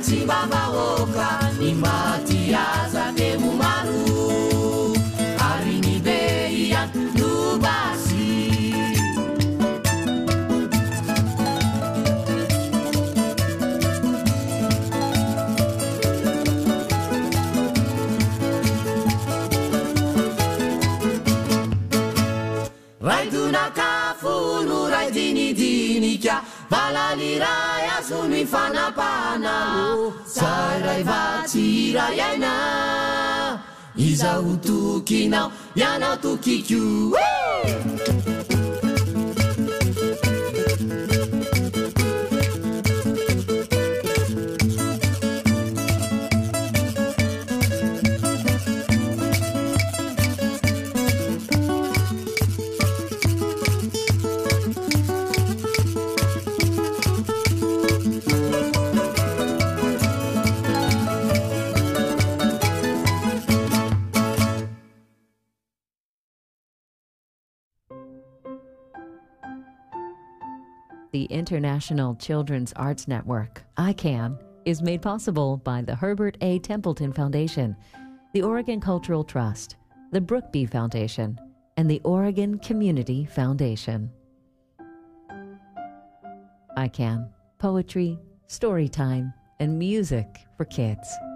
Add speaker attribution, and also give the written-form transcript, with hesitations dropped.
Speaker 1: Vahoaka ny maty azatemo maro ary ny be ihany no basy raidonakafo no raidinidinika valaliray azo ny fanapana zay ray vatsy iray aina izaho tokinao ianao tokiko
Speaker 2: The International Children's Arts Network, ICANN, is made possible by the Herbert A. Templeton Foundation, the Oregon Cultural Trust, the Brookby Foundation, and the Oregon Community Foundation. ICANN, poetry, story time, and music for kids.